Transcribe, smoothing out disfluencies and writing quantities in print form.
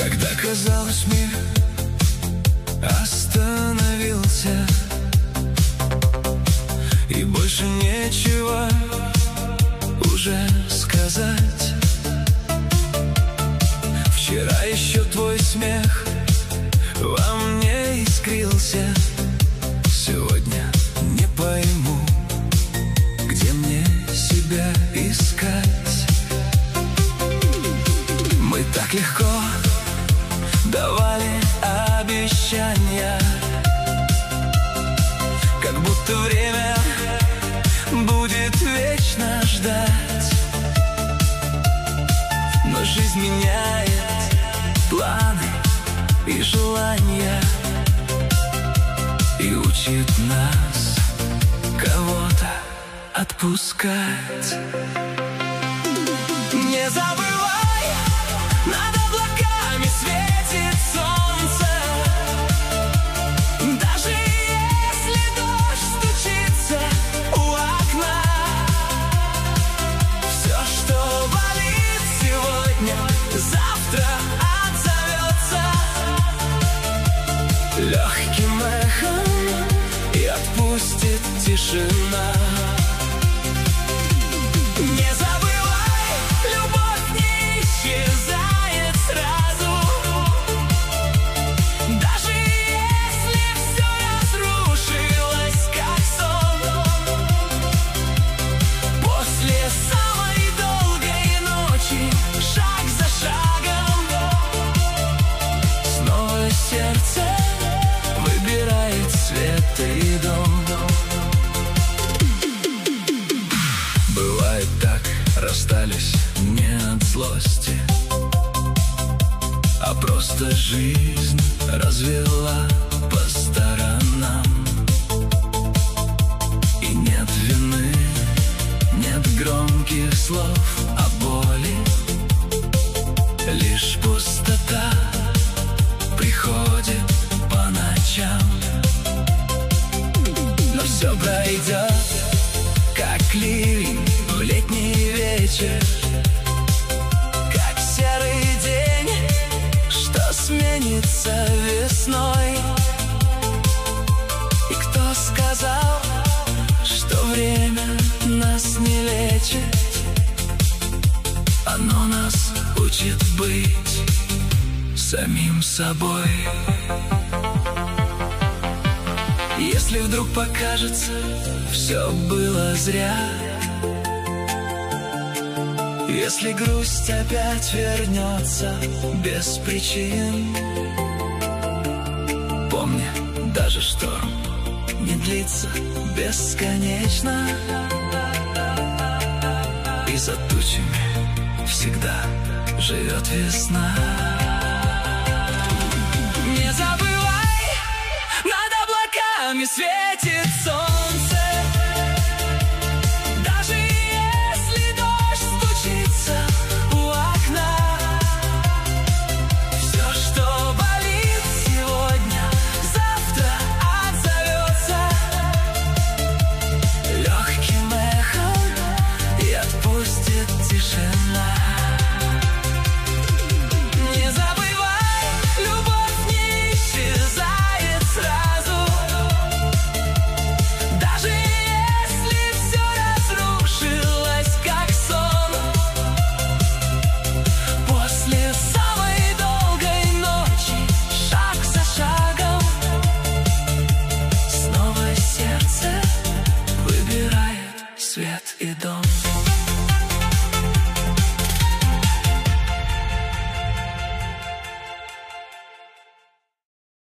Когда казалось, мир остановился и больше нечего уже сказать. Вчера еще твой смех во мне искрился. Сегодня не пойму, где мне себя искать. Мы так легко давали обещания, как будто время будет вечно ждать. Но жизнь меняет планы и желания и учит нас кого-то отпускать. Не забывай, над облаками светит солнце. Даже если дождь стучится у окна, все, что болит сегодня, завтра отзовется легким эхом и отпустит тишина. Не забывай, любовь не исчезает сразу. Даже если все разрушилось, как сон. После самой долгой ночи, шаг за шагом, снова сердце выбирает свет и дом. Бывает так, расстались не от злости, а просто жизнь развела по сторонам. И нет вины, нет громких слов о боли, лишь пустота приходит по ночам. Но все пройдет, как ливень в летний вечер, как серый день, что сменится весной. И кто сказал, что время нас не лечит? Оно нас учит быть самим собой. Если вдруг покажется, все было зря, если грусть опять вернется без причин, помни, даже шторм не длится бесконечно, и за тучами всегда живет весна. Не забывай, над облаками светит солнце. Даже если дождь стучится у окна, все, что болит сегодня, завтра отзовется легким эхом и отпустит тишина.